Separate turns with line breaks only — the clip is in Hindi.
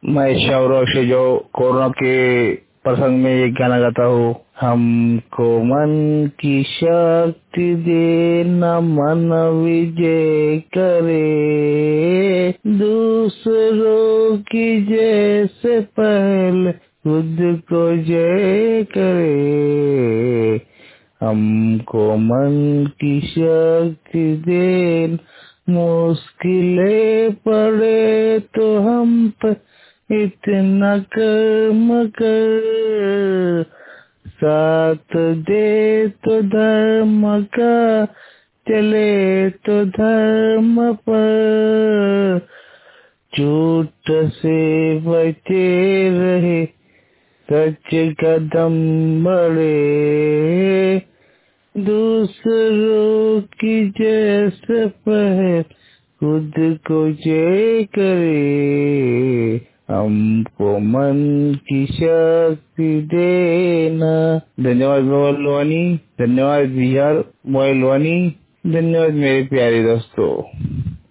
मैं शौरव से जो कोरोना के प्रसंग में ये गाना गाता हूँ। हमको मन की शक्ति दे, न मन विजय करे, दूसरों की जैसे पहले खुद को जय करे। हमको मन की शक्ति दे, मुश्किलें पड़े तो हम पर इतना कर्म कर, साथ दे तो धर्म का, चले तो धर्म पर, झूठ से बचे रहे, सच कदम बढ़े, दूसरों की जैसे पहल खुद को जय करे। हमको मन की शक्ति देना। धन्यवाद मोबाइल वानी, धन्यवाद बिहार मोबाइल वानी, धन्यवाद मेरे प्यारे दोस्तों।